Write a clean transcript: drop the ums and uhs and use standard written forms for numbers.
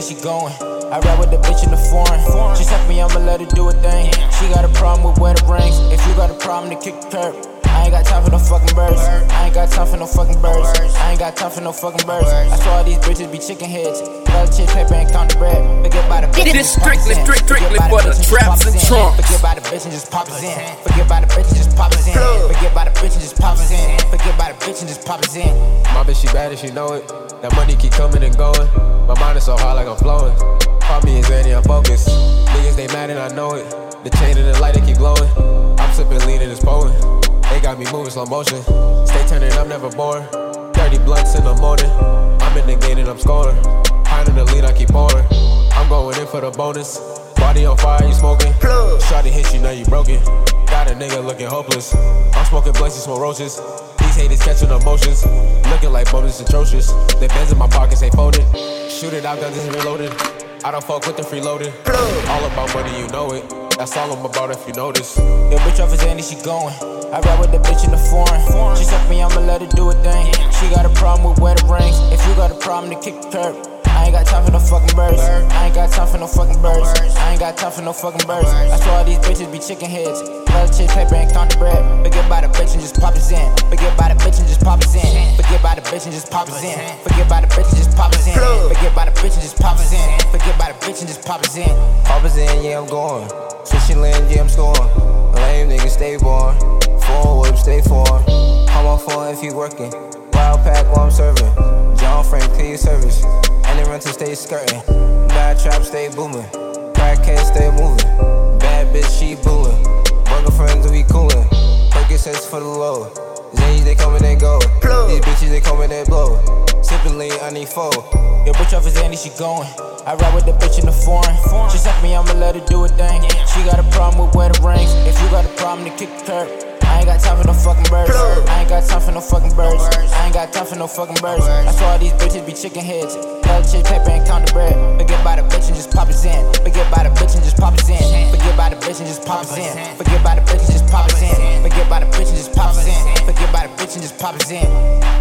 and she going. I ride with the bitch in the foreign. She suck me, I'ma let her do a thing. She got a problem with wedding rings. If you got a problem, then kick the curb. I ain't got time for no fucking birds. I ain't got time for no fucking birds. I ain't got time for no fucking birds. I saw all these bitches be chicken heads. Gotta chase paper and count the bread. Forget about the bitch. This strictly for the traps and trunks. Forget about the bitch and just pop us in. Forget about the bitch and just pop us in. Forget about the bitch and just pop us in. Forget about the bitch and just pop us in. My bitch, she bad and she know it. That money keep coming and going. My mind is so hard like I'm flowing. Call me and Zanny, I'm focused. Niggas, they mad and I know it. The chain and the light, they keep glowing. I'm sipping lean and it's pouring. They got me moving slow motion. Stay turning up, never bored. 30 blunts in the morning. I'm in the game and I'm scoring. High in the lead, I keep pouring. I'm going in for the bonus. Body on fire, you smoking. Shawty hit you, now you broken. Got a nigga looking hopeless. I'm smoking blunts and smoke roaches. These haters catching emotions. Looking like bonus atrocious. The Benz in my pockets ain't folded. Shoot it out, guns is reloaded. I don't fuck with the freeloaded. All about money, you know it. That's all I'm about if you notice. Yo, bitch off his end and she going. I ride with the bitch in the foreign. She suck me, I'ma let her do a thing. She got a problem with wedding rings. If you got a problem, then kick the curb. I ain't got time for no fucking birds. I ain't got time for no fucking birds. I ain't got time for no fucking birds. I saw all these bitches be chicken heads. Gotta chase paper and count the bread. Forget about the bitch and just pop us in. Forget about the bitch and just pop us in. Forget about the bitch and just pop us in. Forget about the bitch and just pop us in. Forget about the bitch and just pop us in. Forget about the bitch and just pop us in. Pop us in, yeah, I'm going. Switching lane, yeah, I'm scoring. Lame niggas stay born. Phone whip, stay foreign. Call my phone if you working. Wild pack while I'm serving. John Frank, clear your service. And the rental stay skirting. Bad trap stay booming. Crackhead stay moving. Bad bitch, she booing. Burger friends, we coolin'. Percocets for the low. Zany, they come and they go. These bitches, they come and they blow. Sippin' lean, I need four. Yo, bitch off his end and she going. I ride with the bitch in the foreign. She suck me, I'ma let her do a thing. She got a problem with wedding rings. If you got a problem, then kick the curb. I ain't got time for no fucking birds. I ain't got time for no fucking birds. I ain't got time for no fucking birds. I saw all these bitches be chicken heads. Gotta chase paper and count the bread. Forget about the bitch and just pop us in. Forget about the bitch and just pop us in. Forget about the bitch and just pop us in. Forget about the bitch and just pop us in. Forget about the bitch and just pop us in. Forget about the bitch and just pop us in.